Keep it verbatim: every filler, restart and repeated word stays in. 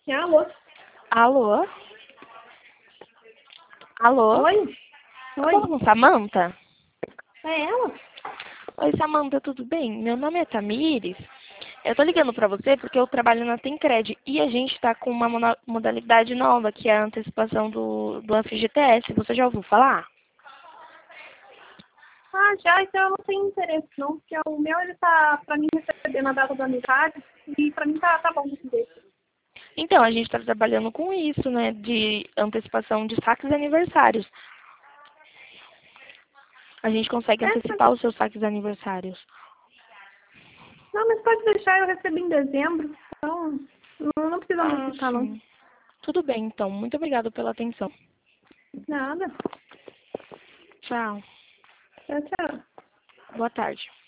Alô? Alô? Alô? Oi? Oi? Fala com Samantha? É ela? Oi, Samantha, tudo bem? Meu nome é Tamires. Eu tô ligando pra você porque eu trabalho na Tencred e a gente tá com uma mono- modalidade nova, que é a antecipação do, do F G T S. Você já ouviu falar? Ah, já, então eu não tenho interesse não, porque o meu ele tá pra mim receber na data do aniversário e pra mim tá, tá bom desse jeito. Então, a gente está trabalhando com isso, né, de antecipação de saques e aniversários. A gente consegue É, mas- antecipar os seus saques e aniversários. não, mas pode deixar, eu recebi em dezembro, então não, não precisa Ah, antecipar não. sim. Tudo bem, então. Muito obrigada pela atenção. Nada. Tchau. Tchau, tchau. Boa tarde.